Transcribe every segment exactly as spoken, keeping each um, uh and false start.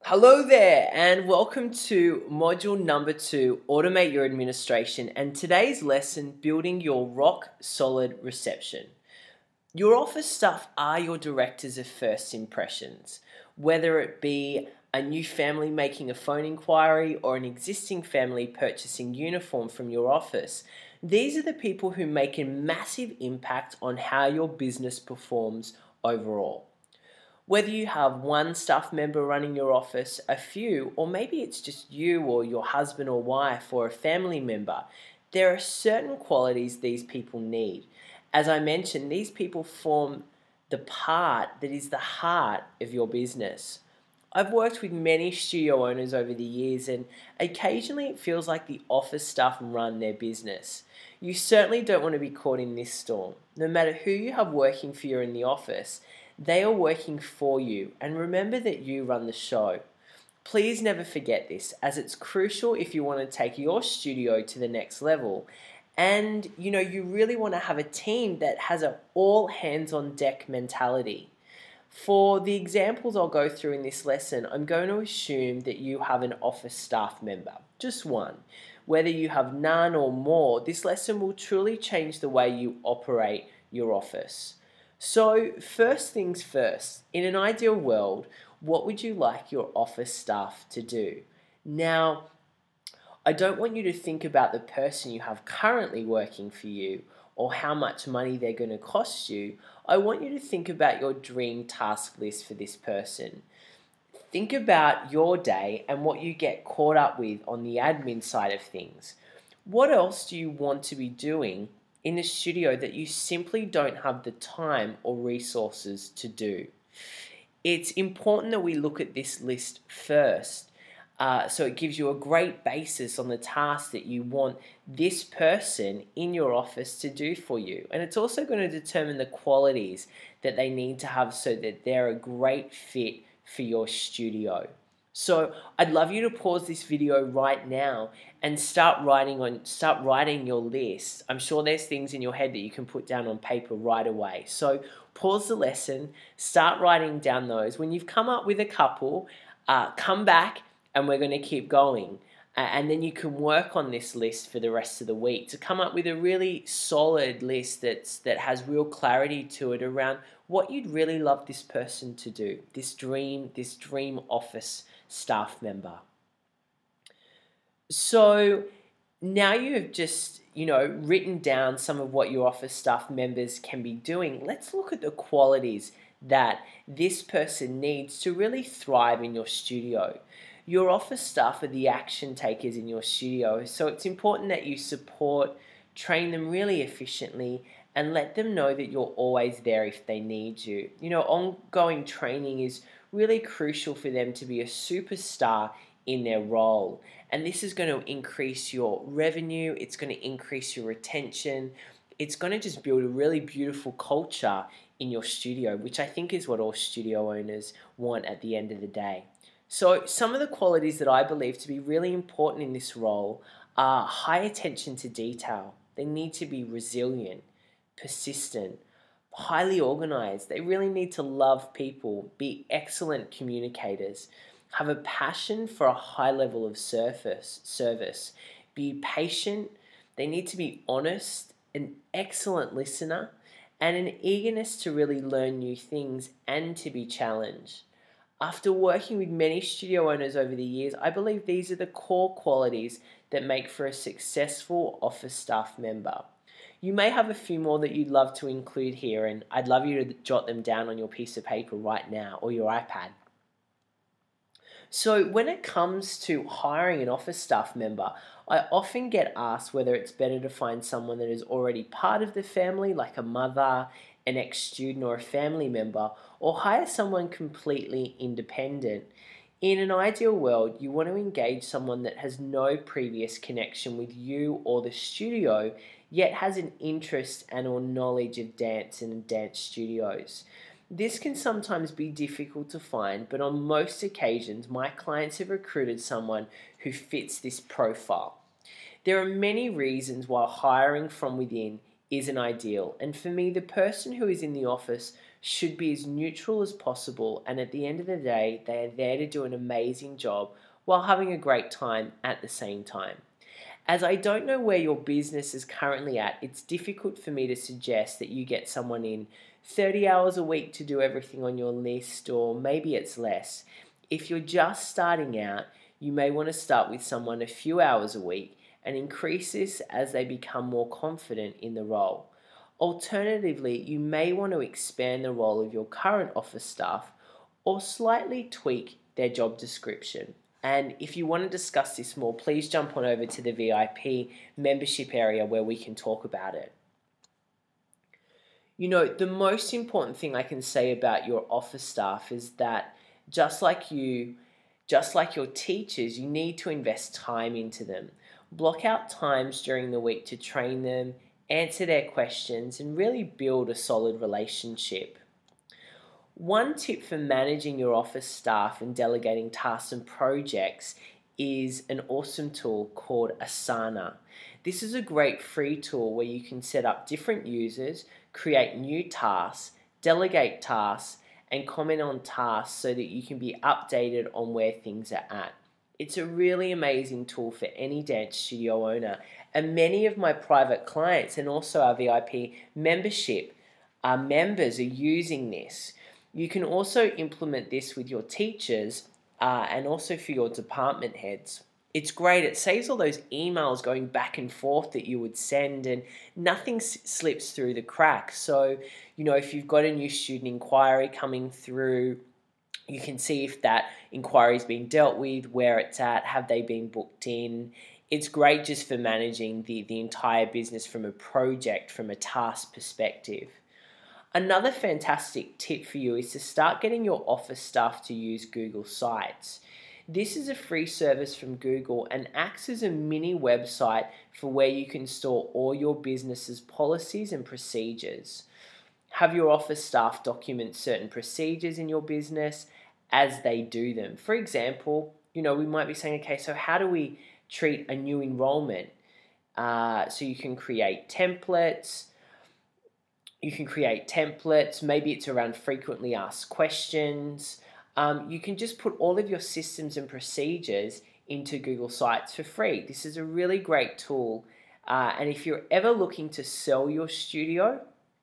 Hello there, and welcome to module number two, Automate Your Administration, and today's lesson, Building Your Rock Solid Reception. Your office staff are your directors of first impressions, whether it be a new family making a phone inquiry or an existing family purchasing uniform from your office. These are the people who make a massive impact on how your business performs overall. Whether you have one staff member running your office, a few, or maybe it's just you or your husband or wife or a family member, there are certain qualities these people need. As I mentioned, these people form the part that is the heart of your business. I've worked with many studio owners over the years, and occasionally it feels like the office staff run their business. You certainly don't want to be caught in this storm. No matter who you have working for you in the office, they are working for you, and remember that you run the show. Please never forget this, as it's crucial if you want to take your studio to the next level. And you know, you really want to have a team that has an all hands on deck mentality. For the examples I'll go through in this lesson, I'm going to assume that you have an office staff member, just one. Whether you have none or more, this lesson will truly change the way you operate your office. So first things first, in an ideal world, what would you like your office staff to do? Now, I don't want you to think about the person you have currently working for you or how much money they're going to cost you. I want you to think about your dream task list for this person. Think about your day and what you get caught up with on the admin side of things. What else do you want to be doing in the studio that you simply don't have the time or resources to do? It's important that we look at this list first, uh, so it gives you a great basis on the task that you want this person in your office to do for you. And it's also going to determine the qualities that they need to have so that they're a great fit for your studio. So I'd love you to pause this video right now and start writing on start writing your list. I'm sure there's things in your head that you can put down on paper right away. So pause the lesson, start writing down those. When you've come up with a couple, uh, come back and we're going to keep going. Uh, and then you can work on this list for the rest of the week to come up with a really solid list that's that has real clarity to it around what you'd really love this person to do, this dream, this dream office staff member. So now you've just, you know, written down some of what your office staff members can be doing. Let's look at the qualities that this person needs to really thrive in your studio. Your office staff are the action takers in your studio, so it's important that you support, train them really efficiently, and let them know that you're always there if they need you. You know, ongoing training is really crucial for them to be a superstar in their role. And this is going to increase your revenue, it's going to increase your retention, it's going to just build a really beautiful culture in your studio, which I think is what all studio owners want at the end of the day. So some of the qualities that I believe to be really important in this role are high attention to detail. They need to be resilient, persistent, highly organized. They really need to love people, be excellent communicators, have a passion for a high level of service, service, be patient. They need to be honest, an excellent listener, and an eagerness to really learn new things and to be challenged. After working with many studio owners over the years, I believe these are the core qualities that make for a successful office staff member. You may have a few more that you'd love to include here, and I'd love you to jot them down on your piece of paper right now or your iPad. So when it comes to hiring an office staff member, I often get asked whether it's better to find someone that is already part of the family, like a mother, an ex-student, or a family member, or hire someone completely independent. In an ideal world, you want to engage someone that has no previous connection with you or the studio, yet has an interest and or knowledge of dance and dance studios. This can sometimes be difficult to find, but on most occasions, my clients have recruited someone who fits this profile. There are many reasons why hiring from within isn't ideal, and for me, the person who is in the office should be as neutral as possible, and at the end of the day, they are there to do an amazing job while having a great time at the same time. As I don't know where your business is currently at, it's difficult for me to suggest that you get someone in thirty hours a week to do everything on your list, or maybe it's less. If you're just starting out, you may want to start with someone a few hours a week and increase this as they become more confident in the role. Alternatively, you may want to expand the role of your current office staff or slightly tweak their job description. And if you want to discuss this more, please jump on over to the V I P membership area where we can talk about it. You know, the most important thing I can say about your office staff is that just like you, just like your teachers, you need to invest time into them. Block out times during the week to train them, answer their questions, and really build a solid relationship. One tip for managing your office staff and delegating tasks and projects is an awesome tool called Asana. This is a great free tool where you can set up different users, create new tasks, delegate tasks, and comment on tasks so that you can be updated on where things are at. It's a really amazing tool for any dance studio owner, and many of my private clients and also our V I P membership uh, members are using this. You can also implement this with your teachers uh, and also for your department heads. It's great. It saves all those emails going back and forth that you would send, and nothing s- slips through the cracks. So, you know, if you've got a new student inquiry coming through, you can see if that inquiry is being dealt with, where it's at, have they been booked in. It's great just for managing the, the entire business from a project, from a task perspective. Another fantastic tip for you is to start getting your office staff to use Google Sites. This is a free service from Google and acts as a mini website for where you can store all your business's policies and procedures. Have your office staff document certain procedures in your business as they do them. For example, you know, we might be saying, okay, so how do we treat a new enrollment? Uh, so you can create templates. You can create templates. Maybe it's around frequently asked questions. Um, you can just put all of your systems and procedures into Google Sites for free. This is a really great tool. Uh, and if you're ever looking to sell your studio,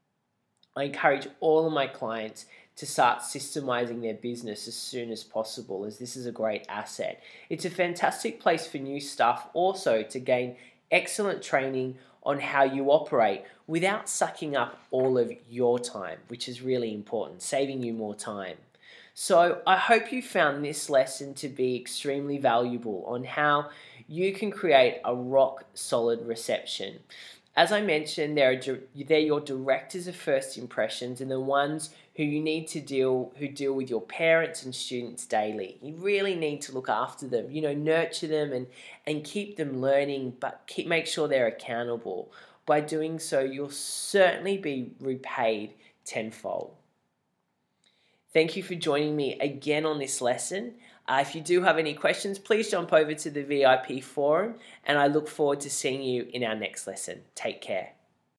I encourage all of my clients to start systemizing their business as soon as possible, as this is a great asset. It's a fantastic place for new staff also to gain excellent training on how you operate without sucking up all of your time, which is really important, saving you more time. So I hope you found this lesson to be extremely valuable on how you can create a rock solid reception. As I mentioned, they're, they're your directors of first impressions and the ones who you need to deal who deal with your parents and students daily. You really need to look after them, you know, nurture them and, and keep them learning, but keep make sure they're accountable. By doing so, you'll certainly be repaid tenfold. Thank you for joining me again on this lesson. Uh, if you do have any questions, please jump over to the V I P forum, and I look forward to seeing you in our next lesson. Take care.